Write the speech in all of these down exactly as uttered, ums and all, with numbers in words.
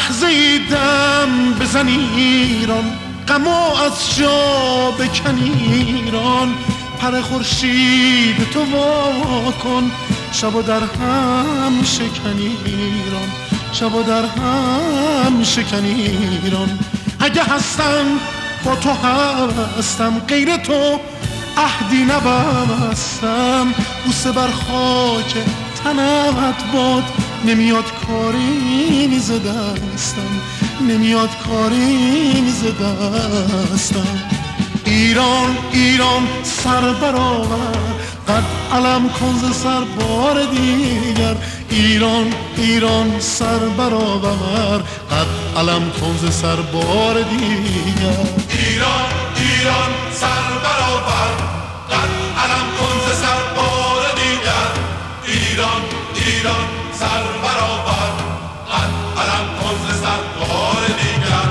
لحظه ای دم بزن ایران، غمو از جا بکن ایران. پر خورشید تو وا کن، شبا در هم شکن ایران، شبا در هم شکن ایران. اگه هستم با تو هستم، غیر تو عهدی نبستم. بوسه بر خاک تنت باد، نمیاد کاری میز دستم، نمیاد کاری میز دستم. ایران ایران سر برآور، قد علم کن ز سر بار دیگر. ایران ایران سر برآور، قد علم کن ز سر بار دیگر. ایران ایران سر برآور، قد علم کن ز سر بار دیگر. ایران ایران سر برآور، قد علم کن ز سر بار دیگر.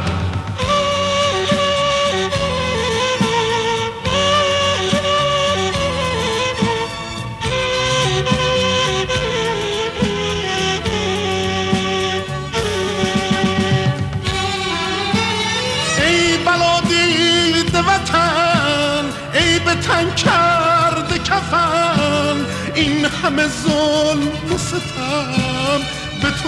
وطن ای به تن کرده کفن، این همه ظلم و ستم به تو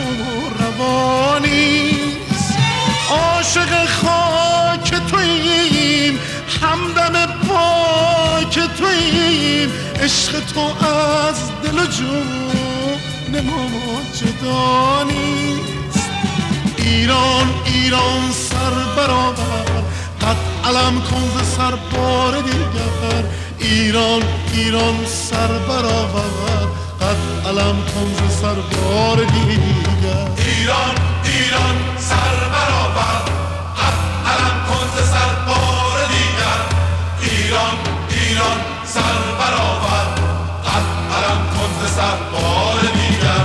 روانیست. عاشق خاک توییم، همدم پاک توییم. عشق تو از دل و جون ما جدا نیست. ایران ایران سر برآور، قد علم کن ز سر بار دیگر. ایران ایران سر برآور، قد علم کن ز سر بار دیگر. ایران ایران سر برآور، قد علم کن ز سر بار دیگر. ایران ایران سر برآور، قد علم کن ز سر بار دیگر.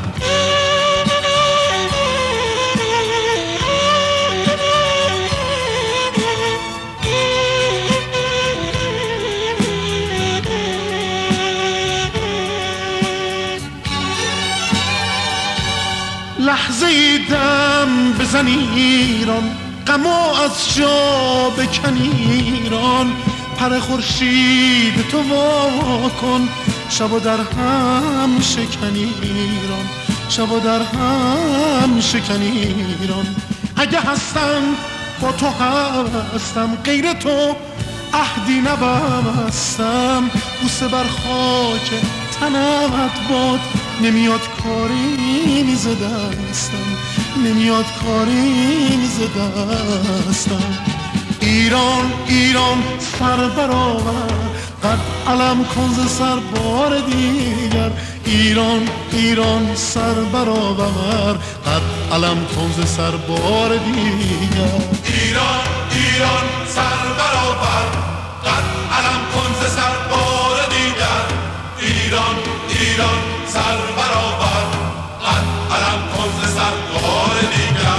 لحظه ای دم بزن ایران، غمو از جا بکن ایران. پر خورشید تو وا کن، شبا در هم شکن ایران، شبا در هم شکن ایران. اگه هستم با تو هستم، غیر تو عهدی نبستم. بوسه بر خاک تنت باد، نمیاد کاری میز دستم، نمیاد کاری میز دستم. ایران ایران سر برآور، قد علم کن ز سر بار دیگر. ایران ایران سر برآور، قد علم کن ز سر بار دیگر. ایران ایران سر برآور، قد علم کن ز سر بار دیگر. ایران ایران سر برآور، قد علم کن ز سر بار دیگر.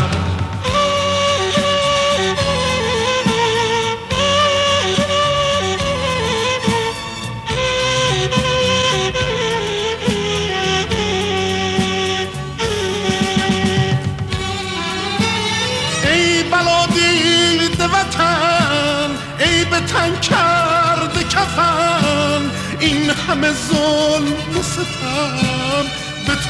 ای بلا دید وطن، ای به تن کرده کفن. این همه ظلم و ستم به تو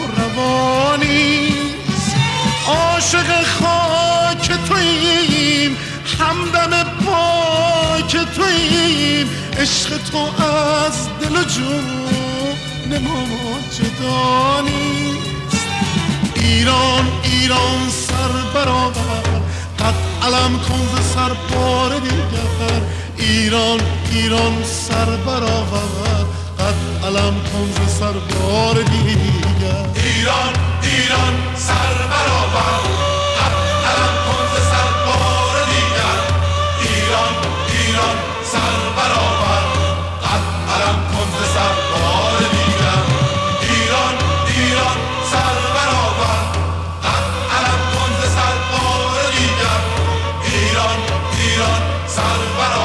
روانیست. عاشق خاک توییم، همدم پاک توییم. عشق تو از دل و جون ما جدا نیست. ایران ایران سر برآور، قد علم کن ز سر بار دیگر. ایران ایران سر برآور، قد علم کن ز سر بار دیگر. ایران ایران سر برآور، قد علم کن ز سر بار دیگر. ایران ایران سر برآور، قد علم کن ز سر بار دیگر. ایران ایران سر برآور، قد علم کن ز سر بار دیگر. ایران ایران سر برآور.